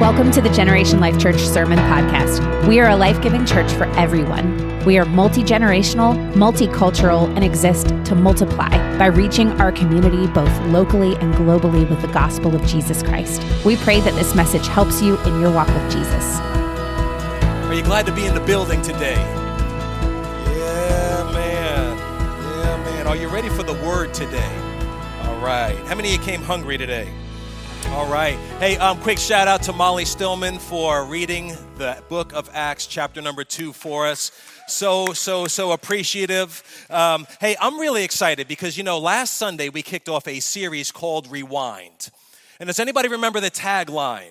Welcome to the Generation Life Church Sermon Podcast. We are a life-giving church for everyone. We are multi-generational, multicultural, and exist to multiply by reaching our community both locally and globally with the gospel of Jesus Christ. We pray that this message helps you in your walk with Jesus. Are you glad to be in the building today? Yeah, man. Are you ready for the word today? All right. How many of you came hungry today? All right. Hey, quick shout out to Molly Stillman for reading the book of Acts, chapter number 2 for us. So appreciative. Hey, I'm really excited because, last Sunday we kicked off a series called Rewind. And does anybody remember the tagline?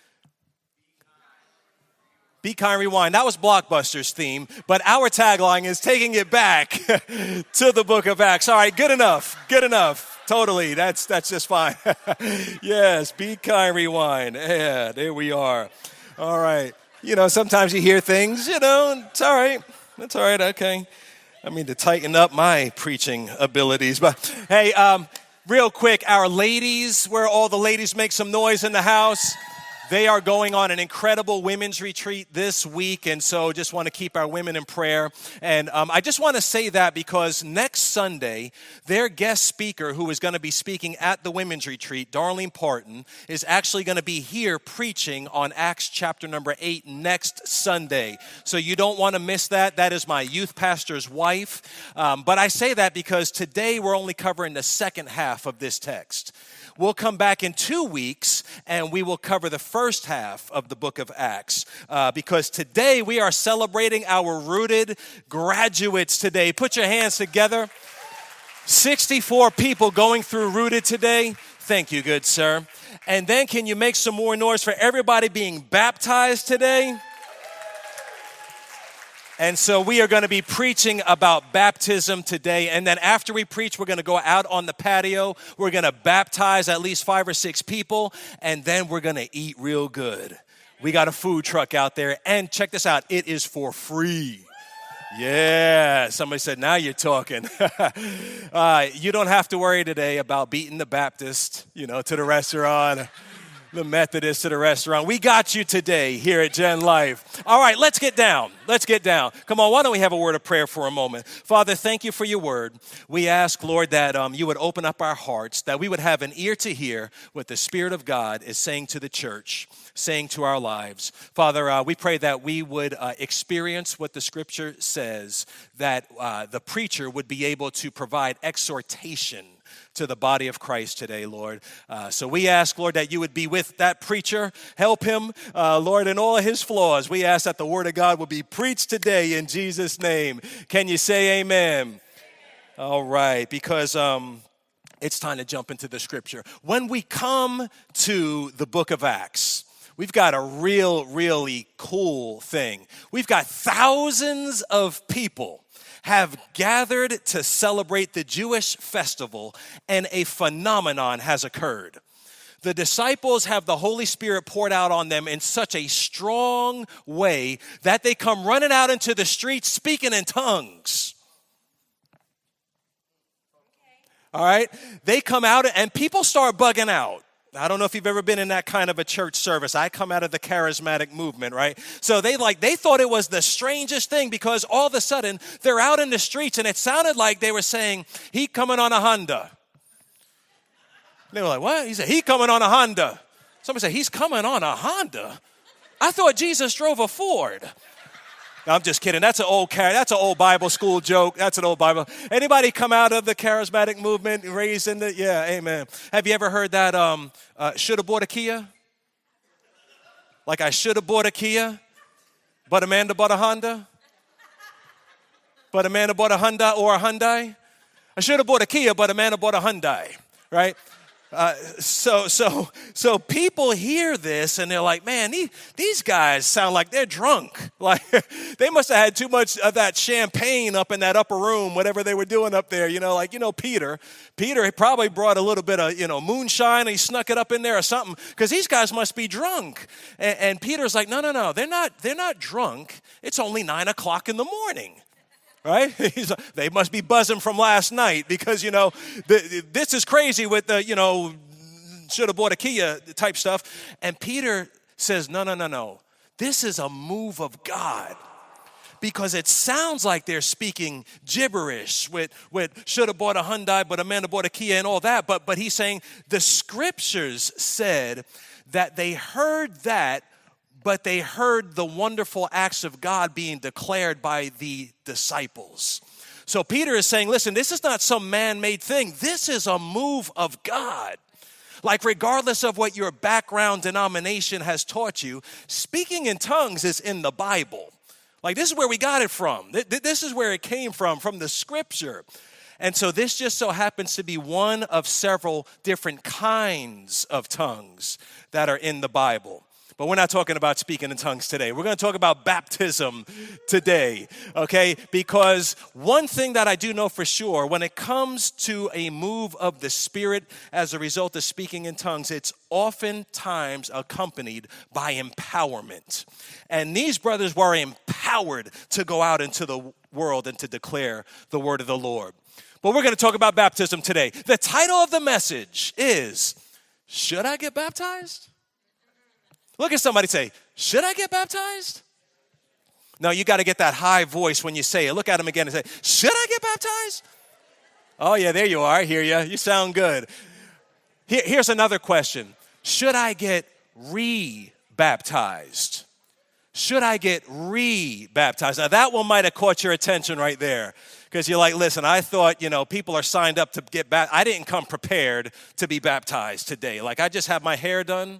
Be kind, rewind. That was Blockbuster's theme, but our tagline is taking it back to the book of Acts. All right, good enough. Totally, that's just fine. Yes, be kind, rewind. Yeah, there we are. All right. Sometimes you hear things, it's all right. That's all right, okay. I mean, to tighten up my preaching abilities. But, hey, real quick, our ladies, where all the ladies make some noise in the house. They are going on an incredible women's retreat this week, and so just want to keep our women in prayer. And I just want to say that because next Sunday, their guest speaker who is going to be speaking at the women's retreat, Darlene Parton, is actually going to be here preaching on Acts chapter number 8 next Sunday. So you don't want to miss that. That is my youth pastor's wife. But I say that because today we're only covering the second half of this text. We'll come back in 2 weeks, and we will cover the first half of the book of Acts, because today we are celebrating our Rooted graduates today. Put your hands together. 64 people going through Rooted today. Thank you, good sir. And then can you make some more noise for everybody being baptized today? And so we are going to be preaching about baptism today. And then after we preach, we're going to go out on the patio. We're going to baptize at least 5 or 6 people. And then we're going to eat real good. We got a food truck out there. And check this out. It is for free. Yeah. Somebody said, now you're talking. You don't have to worry today about beating the Baptist, to the restaurant. The Methodist to the restaurant. We got you today here at Gen Life. All right, let's get down. Come on, why don't we have a word of prayer for a moment? Father, thank you for your word. We ask, Lord, that you would open up our hearts, that we would have an ear to hear what the Spirit of God is saying to the church, saying to our lives. Father, we pray that we would experience what the Scripture says, that the preacher would be able to provide exhortation to the body of Christ today, Lord. So we ask, Lord, that you would be with that preacher. Help him, Lord, in all of his flaws. We ask that the word of God will be preached today in Jesus' name. Can you say amen? All right, because it's time to jump into the scripture. When we come to the book of Acts, we've got a really cool thing. We've got thousands of people have gathered to celebrate the Jewish festival, and a phenomenon has occurred. The disciples have the Holy Spirit poured out on them in such a strong way that they come running out into the streets speaking in tongues. All right? They come out and people start bugging out. I don't know if you've ever been in that kind of a church service. I come out of the charismatic movement, right? So they thought it was the strangest thing because all of a sudden they're out in the streets and it sounded like they were saying, he coming on a Honda. They were like, what? He said, he coming on a Honda. Somebody said, he's coming on a Honda? I thought Jesus drove a Ford. No, I'm just kidding. That's an old Bible school joke. That's an old Bible. Anybody come out of the charismatic movement, raised in the, yeah, amen. Have you ever heard that, should have bought a Kia? Like I should have bought a Kia, but Amanda bought a Honda? But Amanda bought a Honda or a Hyundai? I should have bought a Kia, but Amanda bought a Hyundai, right? So people hear this and they're like, man, these guys sound like they're drunk. Like they must have had too much of that champagne up in that upper room, whatever they were doing up there. Peter probably brought a little bit of, moonshine and he snuck it up in there or something because these guys must be drunk. And Peter's like, no, they're not drunk. It's only 9 o'clock in the morning. Right? They must be buzzing from last night because, this is crazy with the, should have bought a Kia type stuff. And Peter says, no. This is a move of God. Because it sounds like they're speaking gibberish with should have bought a Hyundai, but Amanda bought a Kia and all that. But he's saying the scriptures said that they heard that, but they heard the wonderful acts of God being declared by the disciples. So Peter is saying, listen, this is not some man-made thing. This is a move of God. Like regardless of what your background denomination has taught you, speaking in tongues is in the Bible. Like this is where we got it from. This is where it came from the scripture. And so this just so happens to be one of several different kinds of tongues that are in the Bible. But we're not talking about speaking in tongues today. We're going to talk about baptism today, okay? Because one thing that I do know for sure, when it comes to a move of the Spirit as a result of speaking in tongues, it's oftentimes accompanied by empowerment. And these brothers were empowered to go out into the world and to declare the word of the Lord. But we're going to talk about baptism today. The title of the message is, Should I Get Baptized? Look at somebody say, should I get baptized? No, you got to get that high voice when you say it. Look at them again and say, should I get baptized? Oh, yeah, there you are. I hear you. You sound good. Here's another question. Should I get re-baptized? Should I get re-baptized? Now, that one might have caught your attention right there because you're like, listen, I thought, people are signed up to get baptized. I didn't come prepared to be baptized today. Like, I just have my hair done.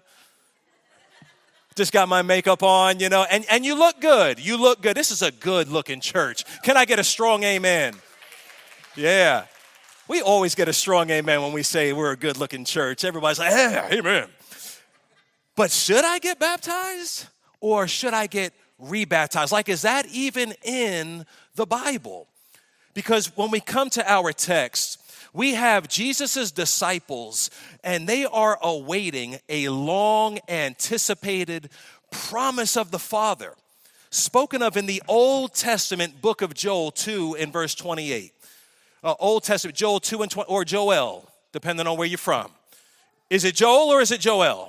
Just got my makeup on, and you look good. You look good. This is a good-looking church. Can I get a strong amen? Yeah. We always get a strong amen when we say we're a good-looking church. Everybody's like, yeah, amen. But should I get baptized or should I get rebaptized? Like, is that even in the Bible? Because when we come to our text, we have Jesus' disciples, and they are awaiting a long-anticipated promise of the Father, spoken of in the Old Testament book of Joel 2 in verse 28. Old Testament, Joel 2 and 20, or Joel, depending on where you're from. Is it Joel or is it Joel?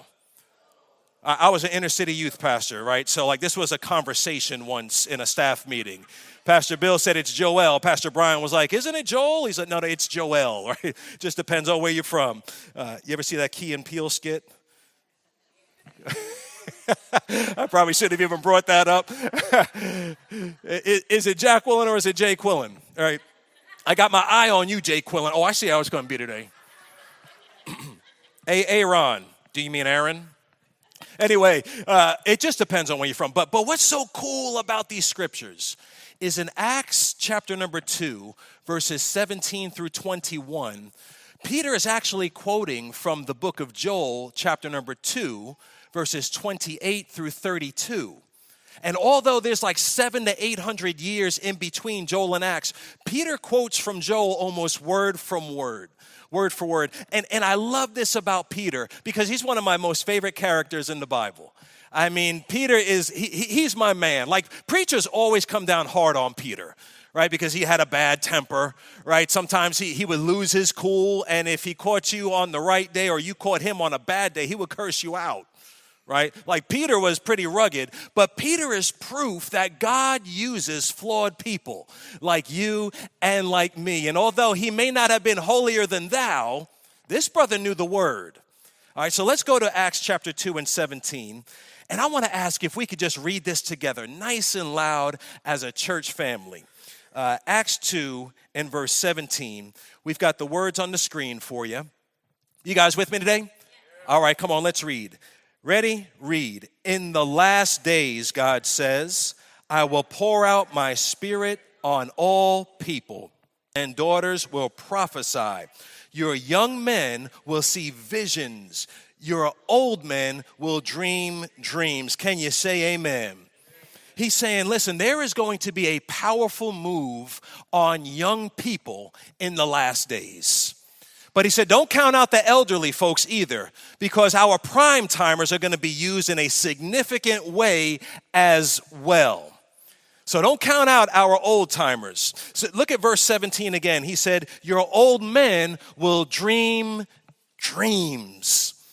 I was an inner city youth pastor, right? So this was a conversation once in a staff meeting. Pastor Bill said it's Joel. Pastor Brian was like, isn't it Joel? He said, no, it's Joel, right? Just depends on where you're from. You ever see that Key and Peele skit? I probably shouldn't have even brought that up. Is it Jack Quillen or is it Jay Quillen? All right. I got my eye on you, Jay Quillen. Oh, I see how it's going to be today. Aaron. Do you mean Aaron? Anyway, it just depends on where you're from. But what's so cool about these scriptures is in Acts chapter number 2, verses 17 through 21, Peter is actually quoting from the book of Joel, chapter number 2, verses 28 through 32. And although there's 700 to 800 years in between Joel and Acts, Peter quotes from Joel almost word from word. Word for word. And I love this about Peter because he's one of my most favorite characters in the Bible. I mean, Peter is, he's my man. Preachers always come down hard on Peter, right? Because he had a bad temper, right? Sometimes he would lose his cool, and if he caught you on the right day or you caught him on a bad day, he would curse you out, right? Peter was pretty rugged, but Peter is proof that God uses flawed people like you and like me. And although he may not have been holier than thou, this brother knew the word. All right, so let's go to Acts chapter 2 and 17. And I want to ask if we could just read this together nice and loud as a church family. Acts 2 and verse 17. We've got the words on the screen for you. You guys with me today? Yeah. All right, come on, let's read. Ready? Read. In the last days, God says, I will pour out my spirit on all people, and daughters will prophesy. Your young men will see visions. Your old men will dream dreams. Can you say amen? He's saying, listen, there is going to be a powerful move on young people in the last days. But he said, don't count out the elderly folks either, because our prime timers are going to be used in a significant way as well. So don't count out our old timers. So look at verse 17 again. He said, your old men will dream dreams.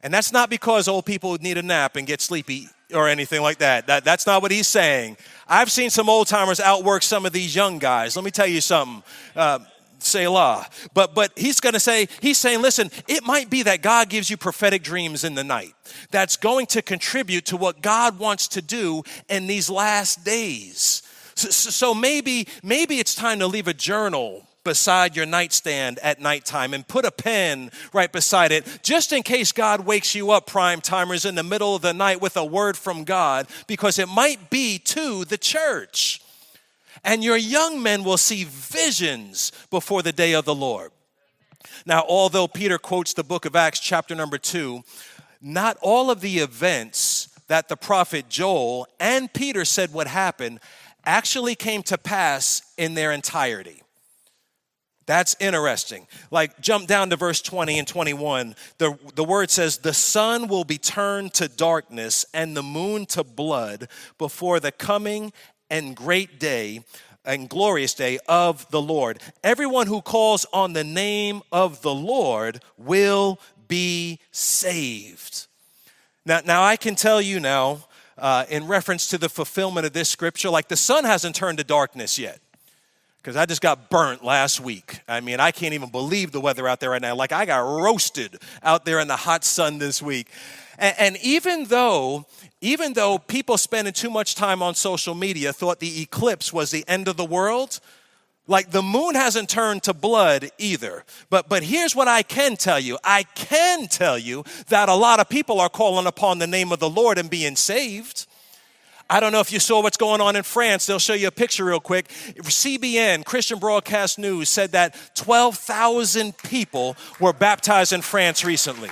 And that's not because old people need a nap and get sleepy or anything like that. That's not what he's saying. I've seen some old timers outwork some of these young guys. Let me tell you something. Selah. But he's saying, listen, it might be that God gives you prophetic dreams in the night that's going to contribute to what God wants to do in these last days. So maybe it's time to leave a journal beside your nightstand at nighttime and put a pen right beside it, just in case God wakes you up, prime timers, in the middle of the night with a word from God, because it might be to the church. And your young men will see visions before the day of the Lord. Now, although Peter quotes the book of Acts, chapter number 2, not all of the events that the prophet Joel and Peter said would happen actually came to pass in their entirety. That's interesting. Like, jump down to verse 20 and 21. The word says, the sun will be turned to darkness and the moon to blood before the coming and great day and glorious day of the Lord. Everyone who calls on the name of the Lord will be saved. Now I can tell you now, in reference to the fulfillment of this scripture, like the sun hasn't turned to darkness yet. Because I just got burnt last week. I mean, I can't even believe the weather out there right now. Like, I got roasted out there in the hot sun this week. And even though people spending too much time on social media thought the eclipse was the end of the world, like the moon hasn't turned to blood either. But here's what I can tell you. I can tell you that a lot of people are calling upon the name of the Lord and being saved. I don't know if you saw what's going on in France. They'll show you a picture real quick. CBN, Christian Broadcast News, said that 12,000 people were baptized in France recently.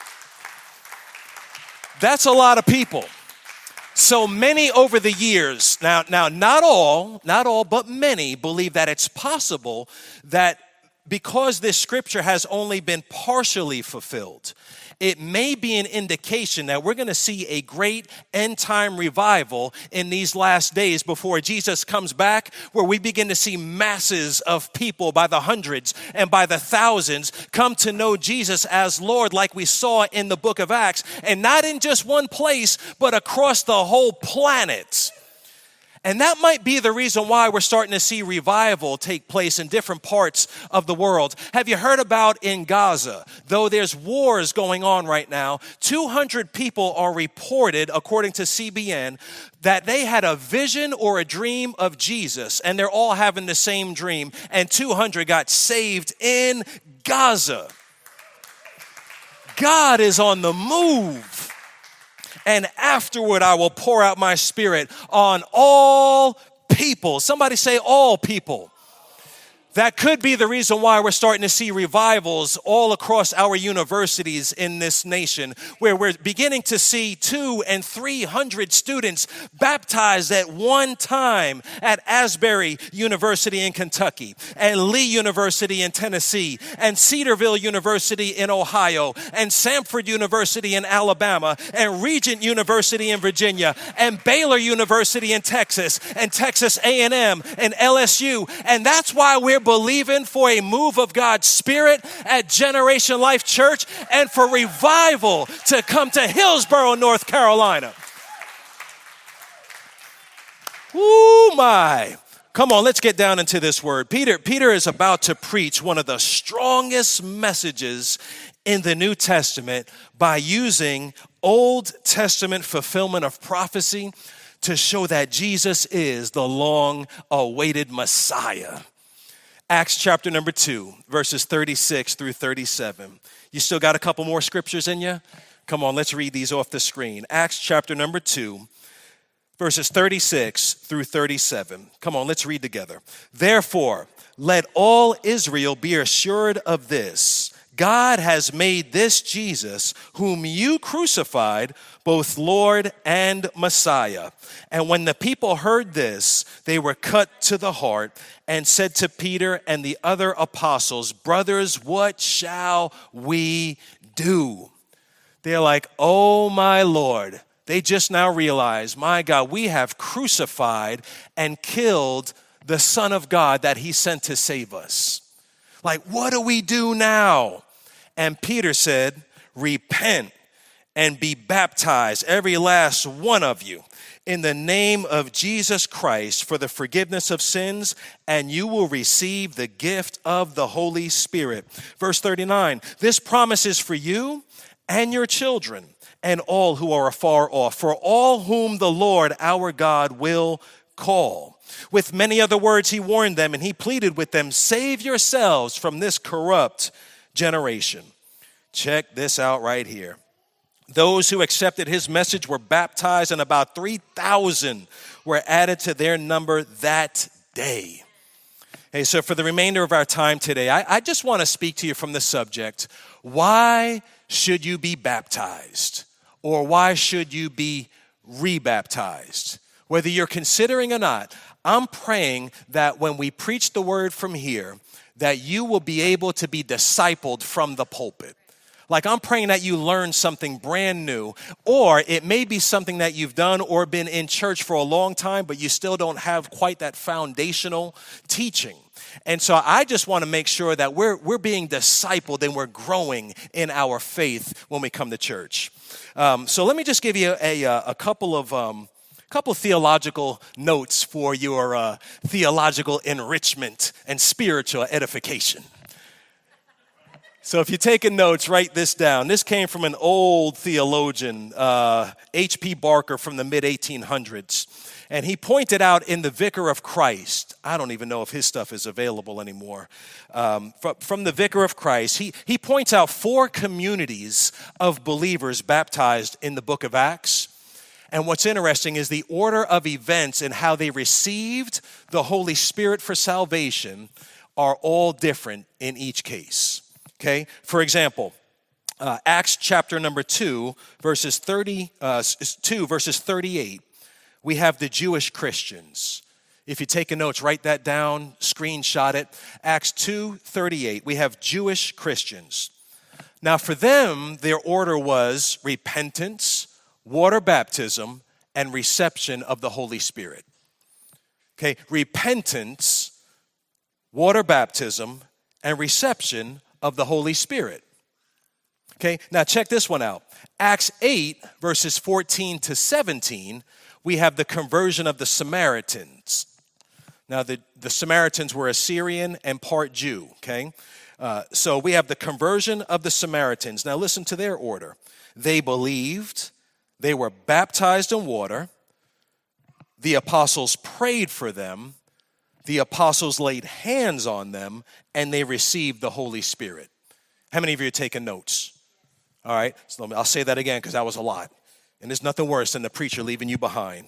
That's a lot of people. So many over the years, now not all, but many believe that it's possible that because this scripture has only been partially fulfilled, it may be an indication that we're going to see a great end time revival in these last days before Jesus comes back, where we begin to see masses of people by the hundreds and by the thousands come to know Jesus as Lord, like we saw in the book of Acts, and not in just one place, but across the whole planet. And that might be the reason why we're starting to see revival take place in different parts of the world. Have you heard about in Gaza? Though there's wars going on right now, 200 people are reported, according to CBN, that they had a vision or a dream of Jesus, and they're all having the same dream, and 200 got saved in Gaza. God is on the move. And afterward, I will pour out my spirit on all people. Somebody say all people. That could be the reason why we're starting to see revivals all across our universities in this nation, where we're beginning to see 200 and 300 students baptized at one time at Asbury University in Kentucky, and Lee University in Tennessee, and Cedarville University in Ohio, and Samford University in Alabama, and Regent University in Virginia, and Baylor University in Texas, and Texas A&M, and LSU. And that's why we're believing for a move of God's Spirit at Generation Life Church and for revival to come to Hillsborough, North Carolina. Ooh, my. Come on, let's get down into this word. Peter is about to preach one of the strongest messages in the New Testament by using Old Testament fulfillment of prophecy to show that Jesus is the long-awaited Messiah. Acts chapter number 2, verses 36 through 37. You still got a couple more scriptures in you? Come on, let's read these off the screen. Acts chapter number 2, verses 36 through 37. Come on, let's read together. Therefore, let all Israel be assured of this. God has made this Jesus, whom you crucified, both Lord and Messiah. And when the people heard this, they were cut to the heart and said to Peter and the other apostles, brothers, what shall we do? They're like, oh my Lord. They just now realize, my God, we have crucified and killed the Son of God that he sent to save us. Like, what do we do now? And Peter said, repent and be baptized, every last one of you, in the name of Jesus Christ for the forgiveness of sins, and you will receive the gift of the Holy Spirit. Verse 39, this promise is for you and your children and all who are afar off, for all whom the Lord our God will call. With many other words he warned them, and he pleaded with them, save yourselves from this corrupt generation. Check this out right here. Those who accepted his message were baptized, and about 3,000 were added to their number that day. Hey, so for the remainder of our time today, I just want to speak to you from the subject, why should you be baptized? Or why should you be rebaptized? Whether you're considering or not, I'm praying that when we preach the word from here, that you will be able to be discipled from the pulpit. Like, I'm praying that you learn something brand new, or it may be something that you've done or been in church for a long time, but you still don't have quite that foundational teaching. And so I just want to make sure that we're being discipled and we're growing in our faith when we come to church. So let me just give you a couple of theological notes for your theological enrichment and spiritual edification. So if you're taking notes, write this down. This came from an old theologian, H.P. Barker from the mid-1800s. And he pointed out in the Vicar of Christ, I don't even know if his stuff is available anymore, from the Vicar of Christ, he points out 4 communities of believers baptized in the book of Acts. And what's interesting is the order of events and how they received the Holy Spirit for salvation are all different in each case. Okay, for example, Acts chapter number 2, verses 38, we have the Jewish Christians. If you're taking notes, write that down, screenshot it. Acts 2:38, we have Jewish Christians. Now for them, their order was repentance, water baptism, and reception of the Holy Spirit. Okay, repentance, water baptism, and reception of the Holy Spirit. Okay, now check this one out. Acts 8, verses 14 to 17, we have the conversion of the Samaritans. Now, the Samaritans were Assyrian and part Jew, okay? So we have the conversion of the Samaritans. Now listen to their order. They believed, they were baptized in water, the apostles prayed for them, the apostles laid hands on them, and they received the Holy Spirit. How many of you are taking notes? All right, so I'll say that again because that was a lot. And there's nothing worse than the preacher leaving you behind.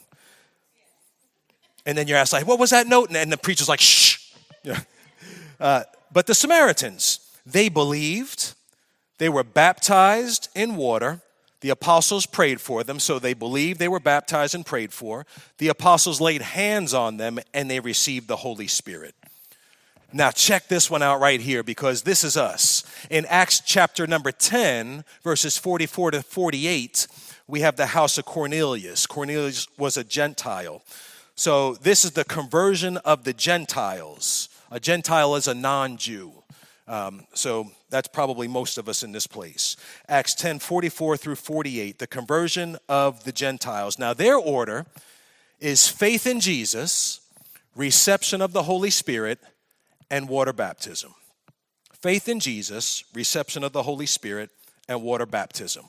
And then you're asked, like, what was that note? And the preacher's like, shh. Yeah. But the Samaritans, they believed, they were baptized in water. The apostles prayed for them, so they believed, they were baptized and prayed for. The apostles laid hands on them, and they received the Holy Spirit. Now check this one out right here, because this is us. In Acts chapter number 10, verses 44 to 48, we have the house of Cornelius. Cornelius was a Gentile. So this is the conversion of the Gentiles. A Gentile is a non-Jew. So that's probably most of us in this place. Acts 10, 44 through 48, the conversion of the Gentiles. Now their order is faith in Jesus, reception of the Holy Spirit, and water baptism. Faith in Jesus, reception of the Holy Spirit, and water baptism.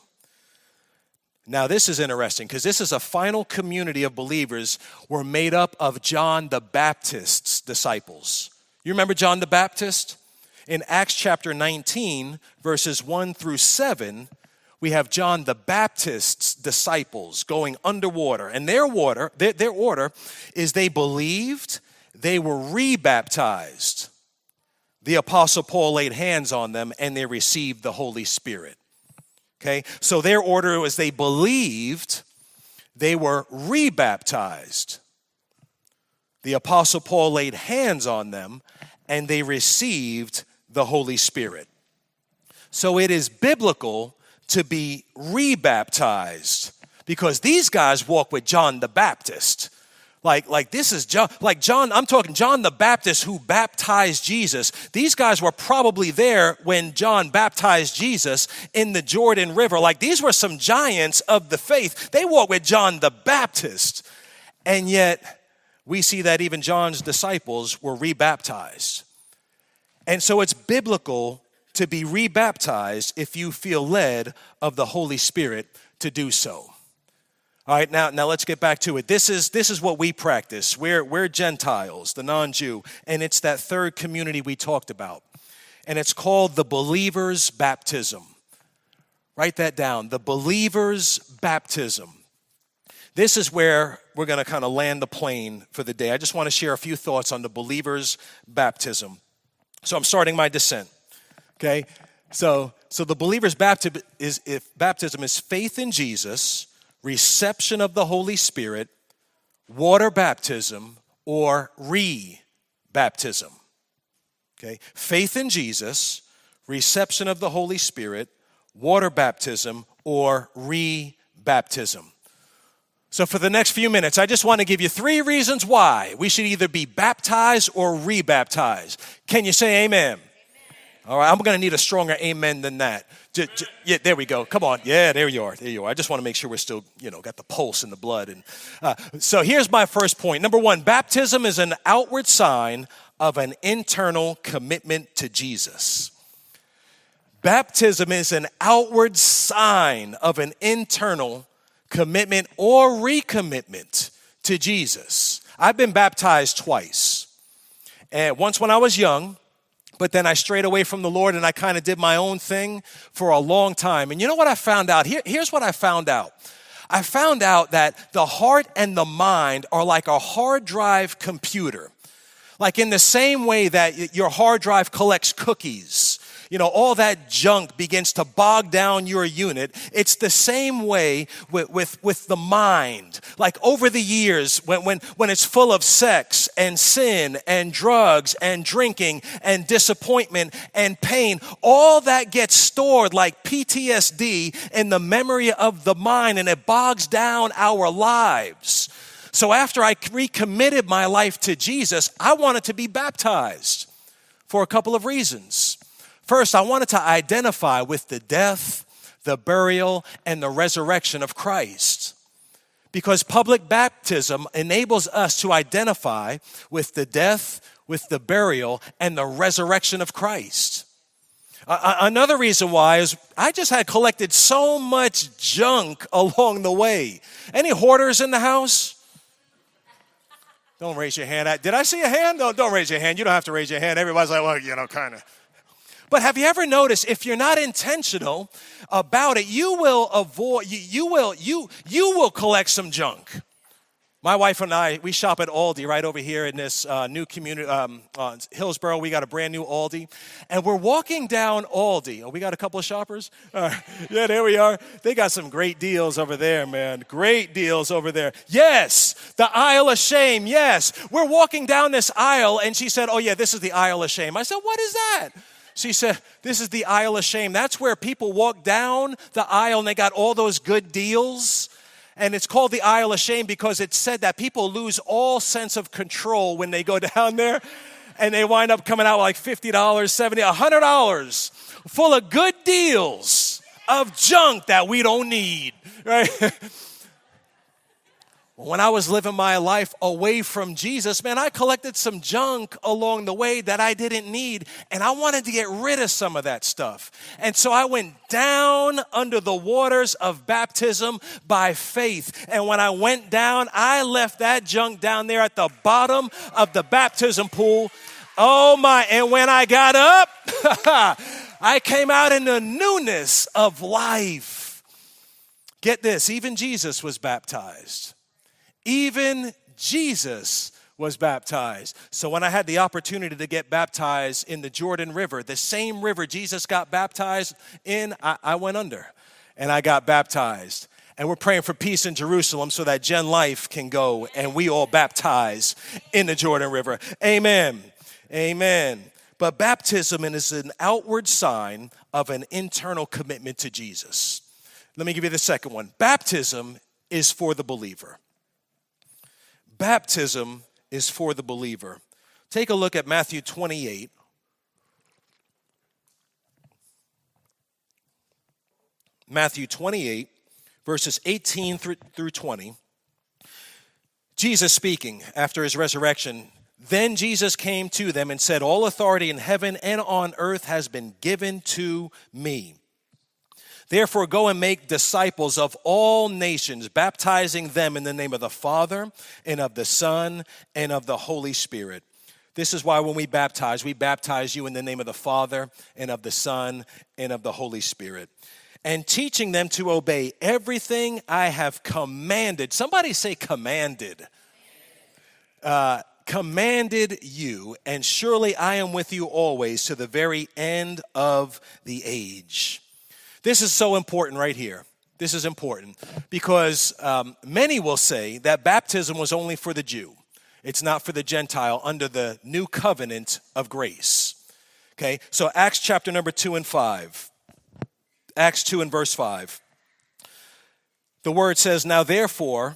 Now this is interesting because this is a final community of believers were made up of John the Baptist's disciples. You remember John the Baptist? In Acts chapter 19, verses 1 through 7, we have John the Baptist's disciples going underwater. And their order is they believed, they were rebaptized. The Apostle Paul laid hands on them and they received the Holy Spirit. Okay, so their order was they believed, they were rebaptized. The Apostle Paul laid hands on them and they received the Holy Spirit. So it is biblical to be rebaptized because these guys walk with John the Baptist. Like this is John, I'm talking John the Baptist who baptized Jesus. These guys were probably there when John baptized Jesus in the Jordan River. Like these were some giants of the faith. They walked with John the Baptist. And yet we see that even John's disciples were rebaptized. And so it's biblical to be rebaptized if you feel led of the Holy Spirit to do so. All right, now let's get back to it. This is what we practice. We're Gentiles, the non-Jew, and it's that third community we talked about. And it's called the believer's baptism. Write that down, the believer's baptism. This is where we're going to kind of land the plane for the day. I just want to share a few thoughts on the believer's baptism. So I'm starting my descent, okay? So the believer's baptism is faith in Jesus, reception of the Holy Spirit, water baptism, or re-baptism. Okay? Faith in Jesus, reception of the Holy Spirit, water baptism, or re-baptism. So for the next few minutes, I just want to give you 3 reasons why we should either be baptized or re-baptized. Can you say amen? All right, I'm going to need a stronger amen than that. Yeah, there we go. Come on. Yeah, there you are. There you are. I just want to make sure we're still, got the pulse in the blood. And so here's my first point. Number 1, baptism is an outward sign of an internal commitment to Jesus. Baptism is an outward sign of an internal commitment or recommitment to Jesus. I've been baptized twice. And once when I was young, but then I strayed away from the Lord and I kind of did my own thing for a long time. And you know what I found out? Here's what I found out. I found out that the heart and the mind are like a hard drive computer. Like in the same way that your hard drive collects cookies, all that junk begins to bog down your unit. It's the same way with the mind. Like over the years, when it's full of sex and sin and drugs and drinking and disappointment and pain, all that gets stored like PTSD in the memory of the mind, and it bogs down our lives. So after I recommitted my life to Jesus, I wanted to be baptized for a couple of reasons. First, I wanted to identify with the death, the burial, and the resurrection of Christ. Because public baptism enables us to identify with the death, with the burial, and the resurrection of Christ. Another reason why is I just had collected so much junk along the way. Any hoarders in the house? Don't raise your hand. Did I see a hand? No, don't raise your hand. You don't have to raise your hand. Everybody's like, well, kind of. But have you ever noticed if you're not intentional about it, you will collect some junk. My wife and I, we shop at Aldi right over here in this new community, Hillsborough. We got a brand new Aldi. And we're walking down Aldi. Oh, we got a couple of shoppers? Yeah, there we are. They got some great deals over there, man. Great deals over there. Yes, the aisle of shame. Yes. We're walking down this aisle, and she said, oh, yeah, this is the aisle of shame. I said, what is that? She said, this is the aisle of shame. That's where people walk down the aisle and they got all those good deals. And it's called the aisle of shame because it said that people lose all sense of control when they go down there. And they wind up coming out with like $50, $70, $100 full of good deals of junk that we don't need, right? When I was living my life away from Jesus, man, I collected some junk along the way that I didn't need, and I wanted to get rid of some of that stuff. And so I went down under the waters of baptism by faith. And when I went down, I left that junk down there at the bottom of the baptism pool. Oh my, and when I got up, I came out in the newness of life. Get this, even Jesus was baptized. Even Jesus was baptized. So when I had the opportunity to get baptized in the Jordan River, the same river Jesus got baptized in, I went under and I got baptized. And we're praying for peace in Jerusalem so that Gen Life can go and we all baptize in the Jordan River. Amen. Amen. But baptism is an outward sign of an internal commitment to Jesus. Let me give you the second one. Baptism is for the believer. Baptism is for the believer. Take a look at Matthew 28. Matthew 28, verses 18 through 20. Jesus speaking after his resurrection. Then Jesus came to them and said, all authority in heaven and on earth has been given to me. Therefore, go and make disciples of all nations, baptizing them in the name of the Father and of the Son and of the Holy Spirit. This is why when we baptize you in the name of the Father and of the Son and of the Holy Spirit. And teaching them to obey everything I have commanded. Somebody say commanded. Commanded you, and surely I am with you always to the very end of the age. This is so important right here. This is important because many will say that baptism was only for the Jew. It's not for the Gentile under the new covenant of grace. Okay, so Acts chapter number 2 and 5. Acts 2 and verse 5. The word says, now there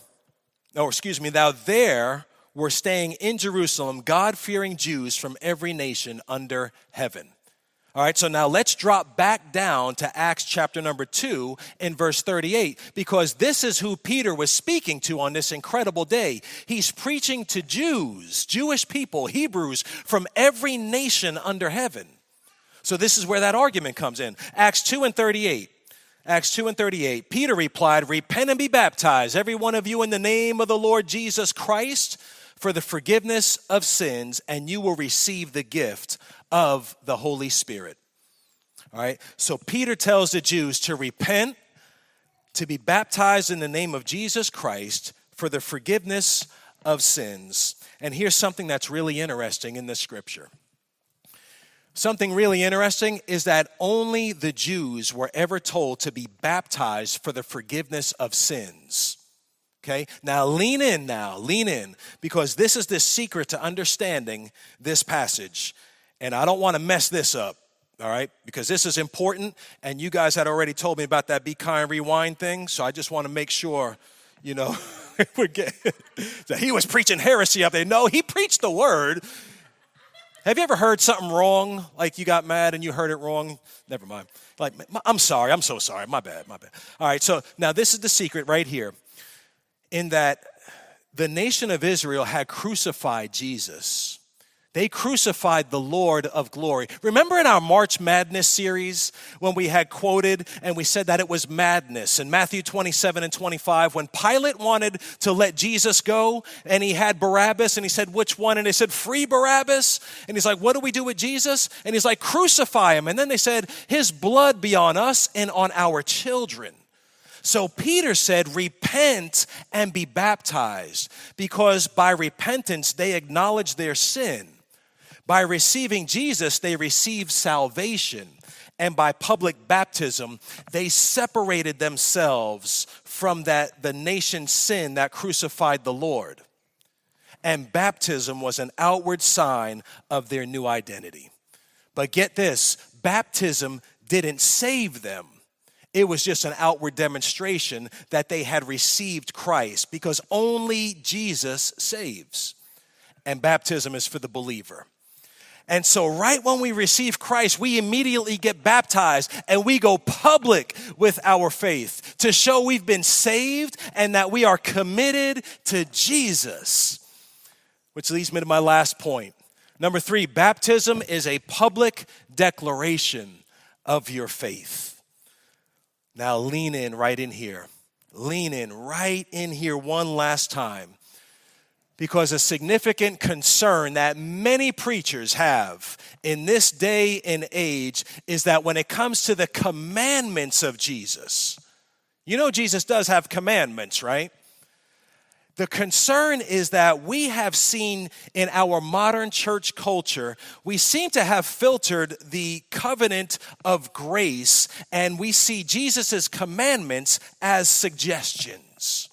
were staying in Jerusalem God-fearing Jews from every nation under heaven. All right, so now let's drop back down to Acts chapter number 2 in verse 38, because this is who Peter was speaking to on this incredible day. He's preaching to Jews, Jewish people, Hebrews from every nation under heaven. So this is where that argument comes in. Acts 2 and 38. Acts 2 and 38. Peter replied, repent and be baptized, every one of you in the name of the Lord Jesus Christ, for the forgiveness of sins, and you will receive the gift of the Holy Spirit. All right. So Peter tells the Jews to repent, to be baptized in the name of Jesus Christ for the forgiveness of sins. And here's something that's really interesting in this scripture. Something really interesting is that only the Jews were ever told to be baptized for the forgiveness of sins. Okay, now lean in, because this is the secret to understanding this passage. And I don't want to mess this up, all right, because this is important. And you guys had already told me about that Be Kind Rewind thing. So I just want to make sure, that he was preaching heresy up there. No, he preached the word. Have you ever heard something wrong? Like you got mad and you heard it wrong? Never mind. Like, I'm sorry. I'm so sorry. My bad. All right, so now this is the secret right here. In that the nation of Israel had crucified Jesus. They crucified the Lord of glory. Remember in our March Madness series when we had quoted and we said that it was madness in Matthew 27 and 25 when Pilate wanted to let Jesus go and he had Barabbas and he said, which one? And they said, free Barabbas. And he's like, what do we do with Jesus? And he's like, crucify him. And then they said, his blood be on us and on our children. So Peter said, repent and be baptized, because by repentance they acknowledge their sin. By receiving Jesus, they received salvation. And by public baptism, they separated themselves from the nation's sin that crucified the Lord. And baptism was an outward sign of their new identity. But get this, baptism didn't save them. It was just an outward demonstration that they had received Christ, because only Jesus saves. And baptism is for the believer. And so right when we receive Christ, we immediately get baptized and we go public with our faith to show we've been saved and that we are committed to Jesus. Which leads me to my last point. Number 3, baptism is a public declaration of your faith. Now lean in right in here. Lean in right in here one last time. Because a significant concern that many preachers have in this day and age is that when it comes to the commandments of Jesus, Jesus does have commandments, right? The concern is that we have seen in our modern church culture, we seem to have filtered the covenant of grace, and we see Jesus' commandments as suggestions.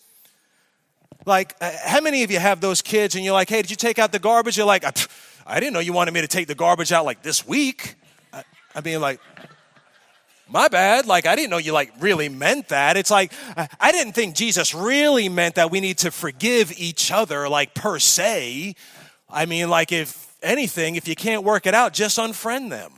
Like, how many of you have those kids and you're like, hey, did you take out the garbage? You're like, I didn't know you wanted me to take the garbage out like this week. I mean, like, My bad. Like, I didn't know you like really meant that. It's like, I didn't think Jesus really meant that we need to forgive each other, like per se. I mean, like, if anything, if you can't work it out, just unfriend them.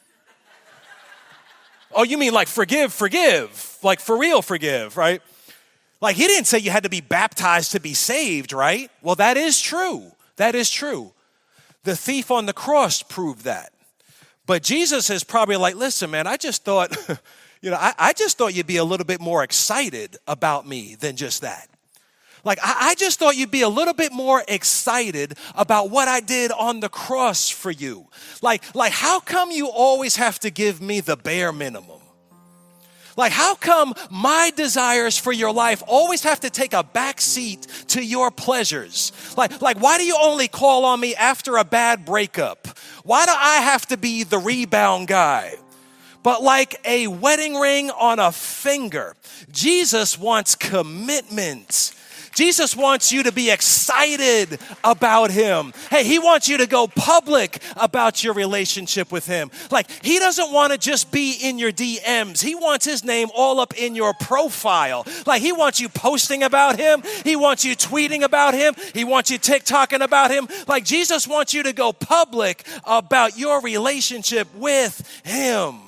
Oh, you mean like forgive, like for real forgive, right? Like, he didn't say you had to be baptized to be saved, right? Well, that is true. That is true. The thief on the cross proved that. But Jesus is probably like, listen, man, I just thought, I just thought you'd be a little bit more excited about me than just that. Like, I just thought you'd be a little bit more excited about what I did on the cross for you. Like, how come you always have to give me the bare minimum? Like, how come my desires for your life always have to take a back seat to your pleasures? Like, why do you only call on me after a bad breakup? Why do I have to be the rebound guy? But like a wedding ring on a finger, Jesus wants commitment. Jesus wants you to be excited about him. Hey, he wants you to go public about your relationship with him. Like, he doesn't want to just be in your DMs. He wants his name all up in your profile. Like, he wants you posting about him. He wants you tweeting about him. He wants you TikToking about him. Like, Jesus wants you to go public about your relationship with him.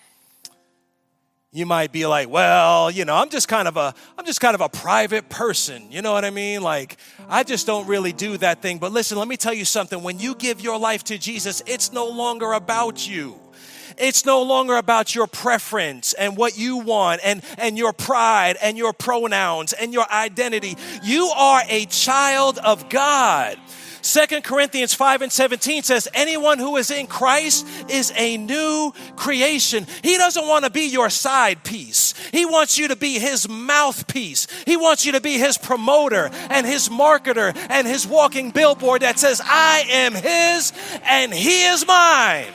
You might be like, well, I'm just kind of a private person. You know what I mean? Like, I just don't really do that thing. But listen, let me tell you something. When you give your life to Jesus, it's no longer about you. It's no longer about your preference and what you want and your pride and your pronouns and your identity. You are a child of God. 2 Corinthians 5:17 says, anyone who is in Christ is a new creation. He doesn't want to be your side piece. He wants you to be his mouthpiece. He wants you to be his promoter and his marketer and his walking billboard that says, I am his and he is mine.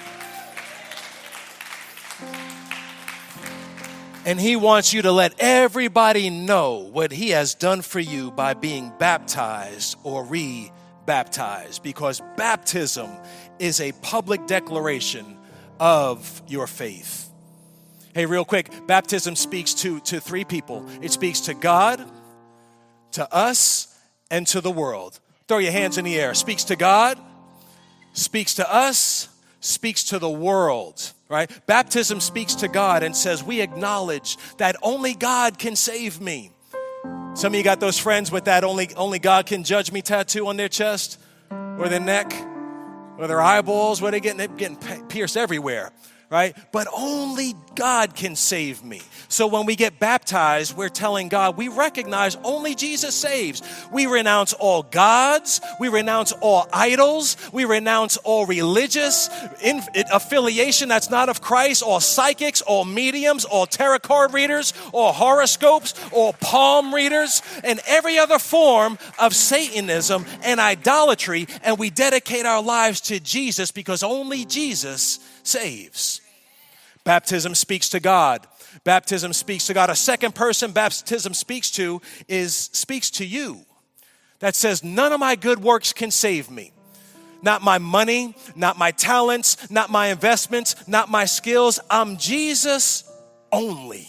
And he wants you to let everybody know what he has done for you by being baptized or baptized, because baptism is a public declaration of your faith. Hey, real quick, baptism speaks to three people. It speaks to God, to us, and to the world. Throw your hands in the air. Speaks to God, speaks to us, speaks to the world, right? Baptism speaks to God and says, we acknowledge that only God can save me. Some of you got those friends with that only God can judge me tattoo on their chest or their neck or their eyeballs, where they're getting pierced everywhere, right? But only God can save me. So when we get baptized, we're telling God, we recognize only Jesus saves. We renounce all gods. We renounce all idols. We renounce all religious affiliation that's not of Christ, all psychics, all mediums, all tarot card readers, all horoscopes, all palm readers, and every other form of Satanism and idolatry. And we dedicate our lives to Jesus because only Jesus saves. Baptism speaks to God. Baptism speaks to God. A second person baptism speaks to you. That says, none of my good works can save me. Not my money, not my talents, not my investments, not my skills. I'm Jesus only.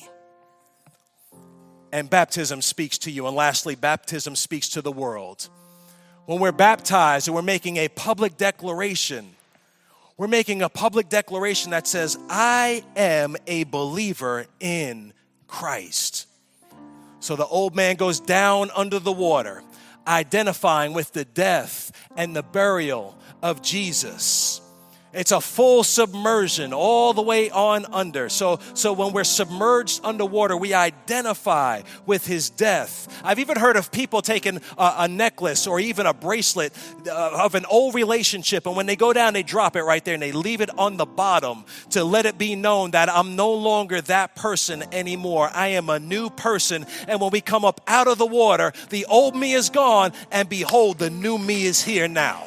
And baptism speaks to you. And lastly, baptism speaks to the world. When we're baptized and we're making a public declaration, we're making a public declaration that says, I am a believer in Christ. So the old man goes down under the water, identifying with the death and the burial of Jesus. It's a full submersion all the way on under. So when we're submerged underwater, we identify with his death. I've even heard of people taking a necklace or even a bracelet of an old relationship, and when they go down, they drop it right there and they leave it on the bottom to let it be known that I'm no longer that person anymore. I am a new person. And when we come up out of the water, the old me is gone, and behold, the new me is here now.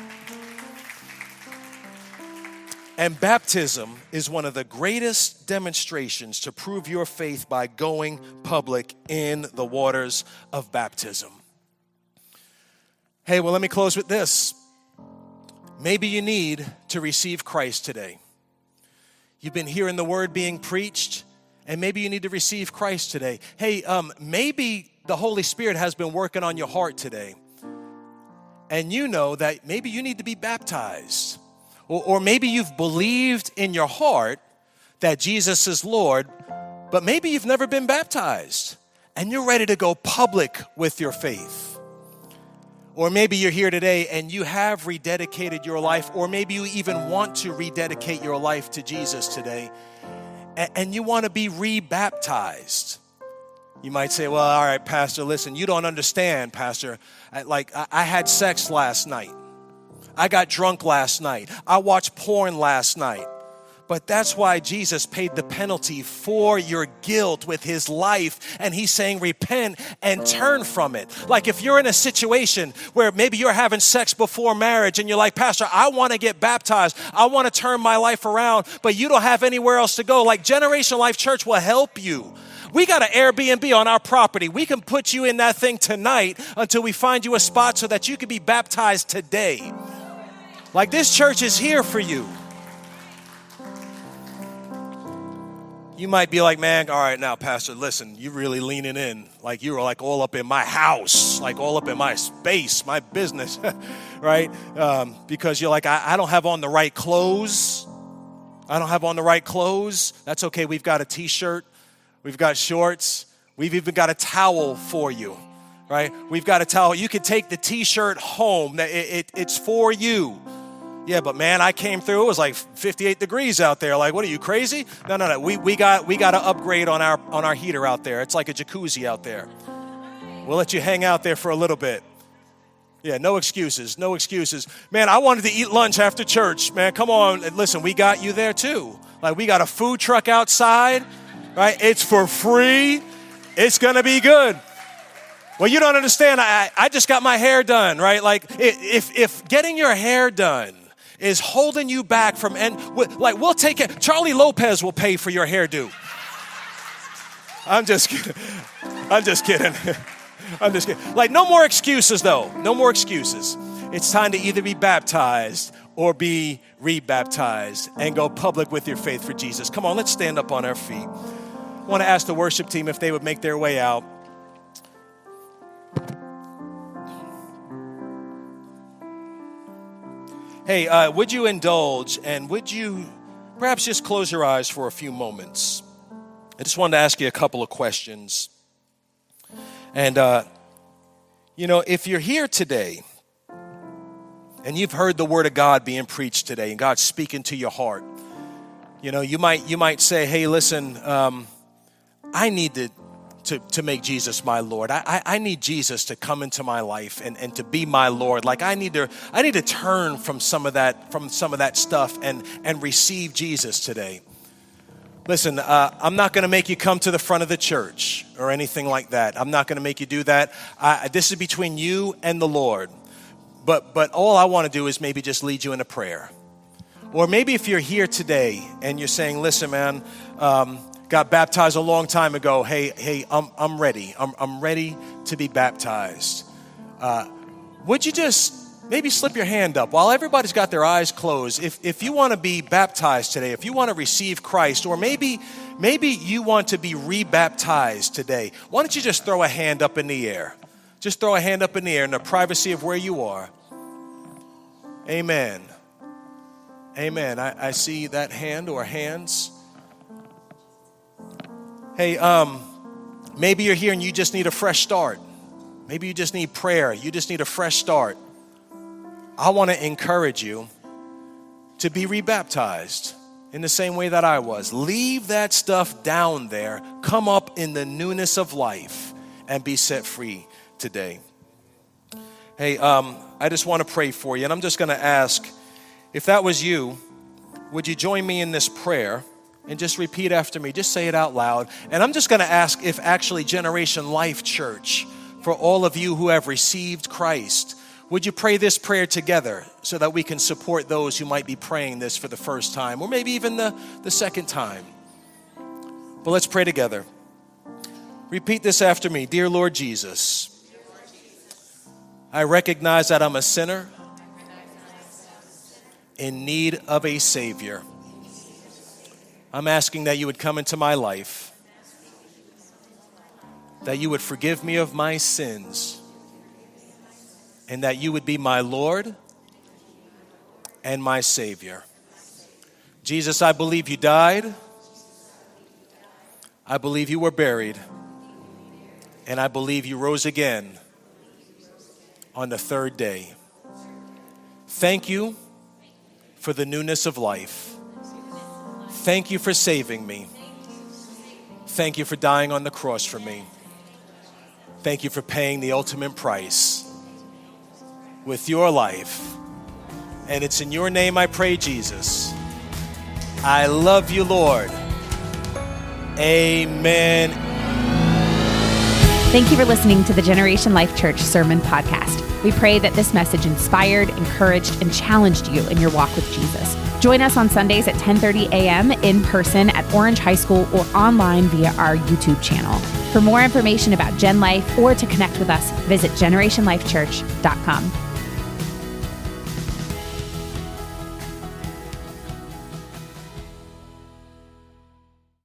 And baptism is one of the greatest demonstrations to prove your faith by going public in the waters of baptism. Hey, well, let me close with this. Maybe you need to receive Christ today. You've been hearing the word being preached. and maybe you need to receive Christ today. Hey, maybe the Holy Spirit has been working on your heart today, and you know that maybe you need to be baptized. Or maybe you've believed in your heart that Jesus is Lord, but maybe you've never been baptized, and you're ready to go public with your faith. Or maybe you're here today and you have rededicated your life, or maybe you even want to rededicate your life to Jesus today, and you want to be rebaptized. You might say, well, all right, Pastor, listen, you don't understand, Pastor. I had sex last night. I got drunk last night. I watched porn last night. But that's why Jesus paid the penalty for your guilt with his life. And he's saying, repent and turn from it. Like if you're in a situation where maybe you're having sex before marriage and you're like, Pastor, I want to get baptized. I want to turn my life around, but you don't have anywhere else to go. Like Generation Life Church will help you. We got an Airbnb on our property. We can put you in that thing tonight until we find you a spot so that you can be baptized today. Like this church is here for you. You might be like, man, all right, now, Pastor, listen, you're really leaning in. Like you were like all up in my house, like all up in my space, my business, right? Because you're like, I don't have on the right clothes. I don't have on the right clothes. That's okay. We've got a T-shirt. We've got shorts. We've even got a towel for you, right? We've got a towel. You can take the T-shirt home. It's for you. Yeah, but man, I came through. It was like 58 degrees out there. Like, what are you, crazy? No. We got to upgrade on our heater out there. It's like a jacuzzi out there. We'll let you hang out there for a little bit. Yeah, no excuses. No excuses. Man, I wanted to eat lunch after church. Man, come on. Listen, we got you there too. Like, we got a food truck outside, right? It's for free. It's going to be good. Well, you don't understand. I just got my hair done, right? Like, if getting your hair done is holding you back from, we'll take it. Charlie Lopez will pay for your hairdo. I'm just kidding. Like, no more excuses, though. No more excuses. It's time to either be baptized or be rebaptized and go public with your faith for Jesus. Come on, let's stand up on our feet. I want to ask the worship team if they would make their way out. Hey, would you indulge and would you perhaps just close your eyes for a few moments? I just wanted to ask you a couple of questions. And, if you're here today and you've heard the word of God being preached today and God's speaking to your heart, you might say, hey, listen, I need to make Jesus my Lord. I need Jesus to come into my life and to be my Lord. Like I need to turn from some of that stuff and receive Jesus today. Listen, I'm not going to make you come to the front of the church or anything like that. I'm not going to make you do that. This is between you and the Lord. But all I want to do is maybe just lead you in a prayer. Or maybe if you're here today and you're saying, listen, man, got baptized a long time ago. Hey, I'm ready. I'm ready to be baptized. Would you just maybe slip your hand up while everybody's got their eyes closed? If you want to be baptized today, if you want to receive Christ, or maybe you want to be rebaptized today, why don't you just throw a hand up in the air? Just throw a hand up in the air in the privacy of where you are. Amen. Amen. I see that hand or hands. Hey, maybe you're here and you just need a fresh start. Maybe you just need prayer. You just need a fresh start. I want to encourage you to be rebaptized in the same way that I was. Leave that stuff down there. Come up in the newness of life and be set free today. Hey, I just want to pray for you. And I'm just going to ask, if that was you, would you join me in this prayer? And just repeat after me. Just say it out loud. And I'm just going to ask if actually Generation Life Church, for all of you who have received Christ, would you pray this prayer together so that we can support those who might be praying this for the first time or maybe even the second time? But let's pray together. Repeat this after me. Dear Lord Jesus, I recognize that I'm a sinner in need of a Savior. I'm asking that you would come into my life that you would forgive me of my sins, and that you would be my Lord and my Savior. Jesus, I believe you died. I believe you were buried. And I believe you rose again on the third day. Thank you for the newness of life. Thank you for saving me. Thank you for dying on the cross for me. Thank you for paying the ultimate price with your life. And it's in your name I pray, Jesus. I love you, Lord. Amen. Thank you for listening to the Generation Life Church Sermon Podcast. We pray that this message inspired, encouraged, and challenged you in your walk with Jesus. Join us on Sundays at 10:30 a.m. in person at Orange High School or online via our YouTube channel. For more information about Gen Life or to connect with us, visit generationlifechurch.com.